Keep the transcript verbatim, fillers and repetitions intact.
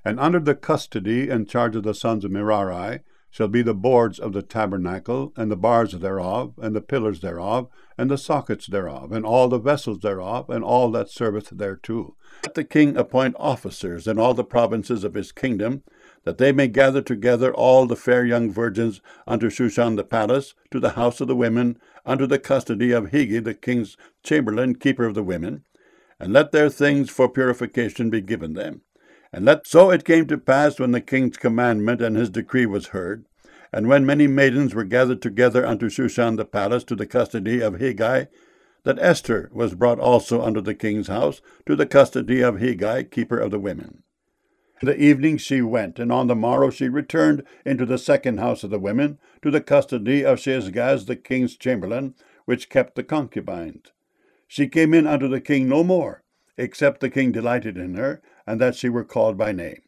And under the custody and charge of the sons of Merari shall be the boards of the tabernacle, and the bars thereof, and the pillars thereof, and the sockets thereof, and all the vessels thereof, and all that serveth thereto. Let the king appoint officers in all the provinces of his kingdom, that they may gather together all the fair young virgins unto Shushan the palace, to the house of the women, under the custody of Hegai the king's chamberlain, keeper of the women, and let their things for purification be given them. And let so it came to pass, when the king's commandment and his decree was heard, and when many maidens were gathered together unto Shushan the palace, to the custody of Hegai, that Esther was brought also unto the king's house, to the custody of Hegai, keeper of the women. In the evening she went, and on the morrow she returned into the second house of the women, to the custody of Sheshgaz the king's chamberlain, which kept the concubines. She came in unto the king no more, except the king delighted in her, and that she were called by name.